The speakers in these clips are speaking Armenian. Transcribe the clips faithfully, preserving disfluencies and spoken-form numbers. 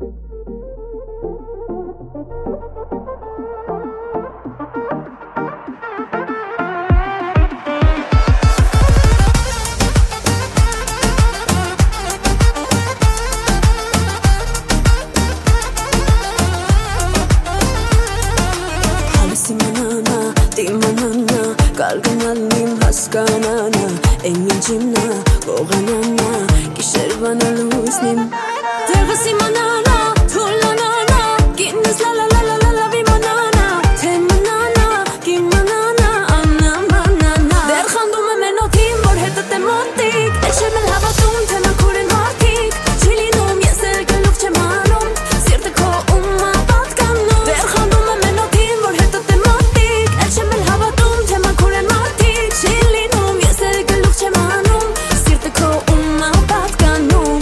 Կարգնալիմ հասկանանա Էնին ջիմնա, գողանանա Կիշերվանա լույսնիմ Տեղս իմանանա, թոլանանա Կինս լալա լալա լալա վիմանանա Թե մնանա, կիմանանա Անամանանա Դեր խանդում եմ են օթին, որ հետըտ եմ ոտիկ Էլ չեմ էլ հավատում, թե մաքուր են մարդիկ Չի լինում, ես էլ գլուխ չեմ անում Սիրտը քո ումա պատկանում Դեր խանդում եմ են օթին, որ հետըտ եմ ոտիկ Էլ չեմ էլ հավատում, թե մաքուր են մարդիկ Չի լինում, ես էլ գլուխ չեմ անում Սիրտը քո ումա պատկանում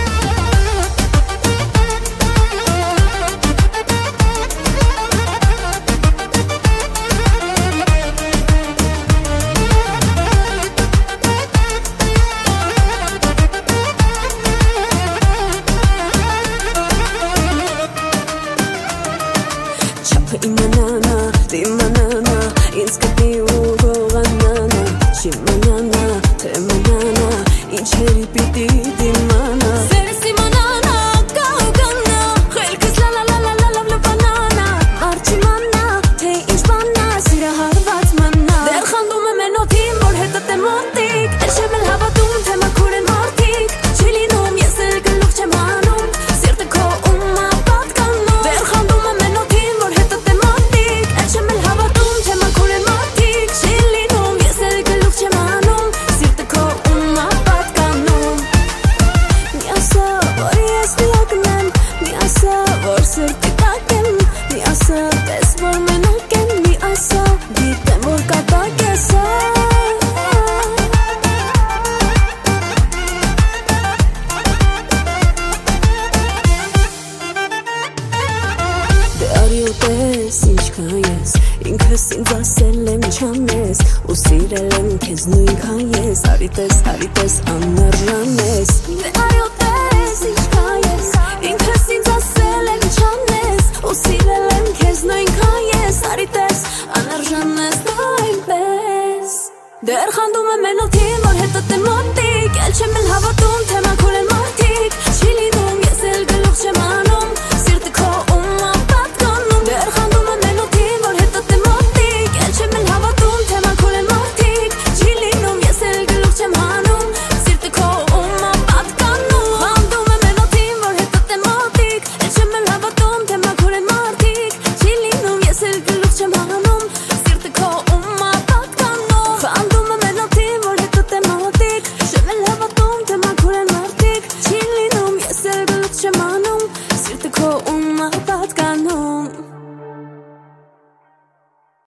Չափը իմանանա, դիմանանա Ինձ կպի ու գողանանա Չիմանանա, թե մնանա Ինչերի պիտի դիմանա Սերս իմանանա, կաղկանա Խելքս լալա լալա լալավ լվանանա Մարդ չիմանա, թե ինչ բանա Սիրը հարված մնա Դեր խանդում եմ են օթին, որ հետըտ եմ ոտիկ Էլ չեմ էլ հավատում, թե մաքուր են մարդիկ Չի լինում, ես էլ գլուխ չեմ անում Սիրտը քո ումա պատկանում Դեր խանդում եմ են օթին, որ հետըտ եմ ոտիկ Էլ չեմ էլ հավատում, թե մաքուր են մարդիկ Չի լինում, ես էլ գլուխ չեմ անում Սիրտը քո ումա պատկանում Մի ասա, որ ես դիակն եմ Մի ասա, որ սրտի տակ եմ Մի ասա, տես, որ մենակ եմ Մի ասա, գիտեմ, որ կատակ ես Դե արի ու տես, ինչքան ես Ինքս ինձ ասել եմ չանես Ու սիրել եմ քեզ նույնքան ես Արի տես, արի տես, աննարժան ես Դե արի ու